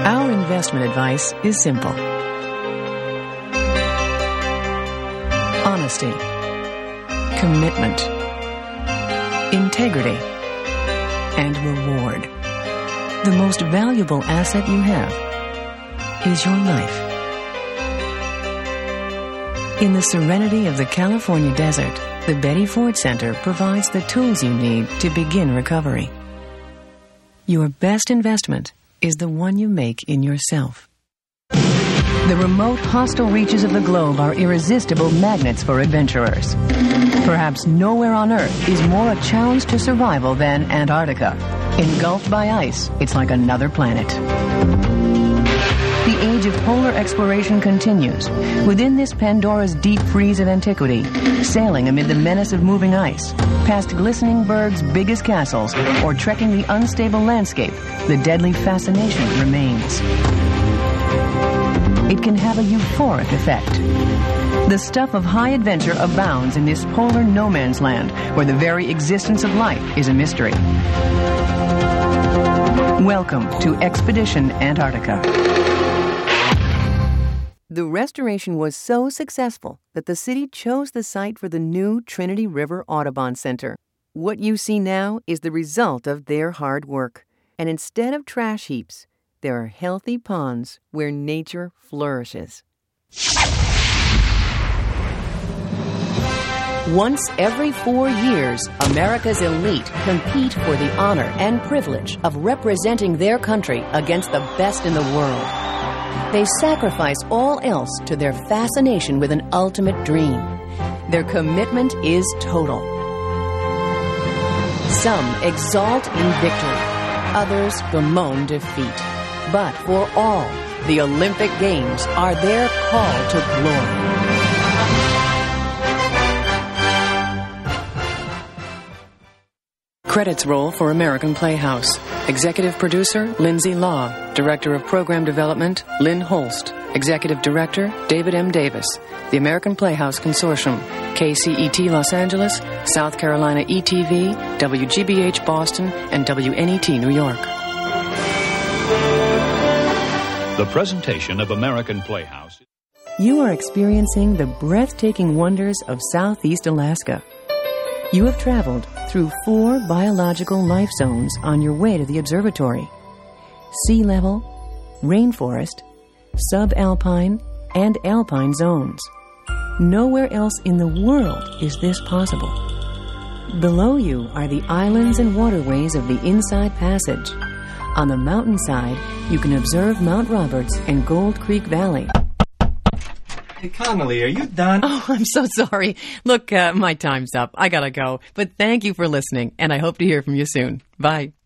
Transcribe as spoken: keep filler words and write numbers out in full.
Our investment advice is simple. Honesty, commitment, integrity, and reward. The most valuable asset you have is your life. In the serenity of the California desert, the Betty Ford Center provides the tools you need to begin recovery. Your best investment is the one you make in yourself. The remote, hostile reaches of the globe are irresistible magnets for adventurers. Perhaps nowhere on Earth is more a challenge to survival than Antarctica. Engulfed by ice, it's like another planet. The age of polar exploration continues. Within this Pandora's deep freeze of antiquity, sailing amid the menace of moving ice, past glistening bergs' biggest castles, or trekking the unstable landscape, the deadly fascination remains. It can have a euphoric effect. The stuff of high adventure abounds in this polar no-man's land, where the very existence of life is a mystery. Welcome to Expedition Antarctica. The restoration was so successful that the city chose the site for the new Trinity River Audubon Center. What you see now is the result of their hard work. And instead of trash heaps, there are healthy ponds where nature flourishes. Once every four years, America's elite compete for the honor and privilege of representing their country against the best in the world. They sacrifice all else to their fascination with an ultimate dream. Their commitment is total. Some exalt in victory, others bemoan defeat. But for all, the Olympic Games are their call to glory. Credits roll for American Playhouse. Executive Producer, Lindsay Law. Director of Program Development, Lynn Holst. Executive Director, David M. Davis. The American Playhouse Consortium. K C E T Los Angeles, South Carolina E T V, W G B H Boston, and W N E T New York. The presentation of American Playhouse. You are experiencing the breathtaking wonders of Southeast Alaska. You have traveled through four biological life zones on your way to the observatory. Sea level, rainforest, subalpine, and alpine zones. Nowhere else in the world is this possible. Below you are the islands and waterways of the Inside Passage. On the mountainside, you can observe Mount Roberts and Gold Creek Valley. Hey, Connolly, are you done? Oh, I'm so sorry. Look, uh, my time's up. I gotta go. But thank you for listening, and I hope to hear from you soon. Bye.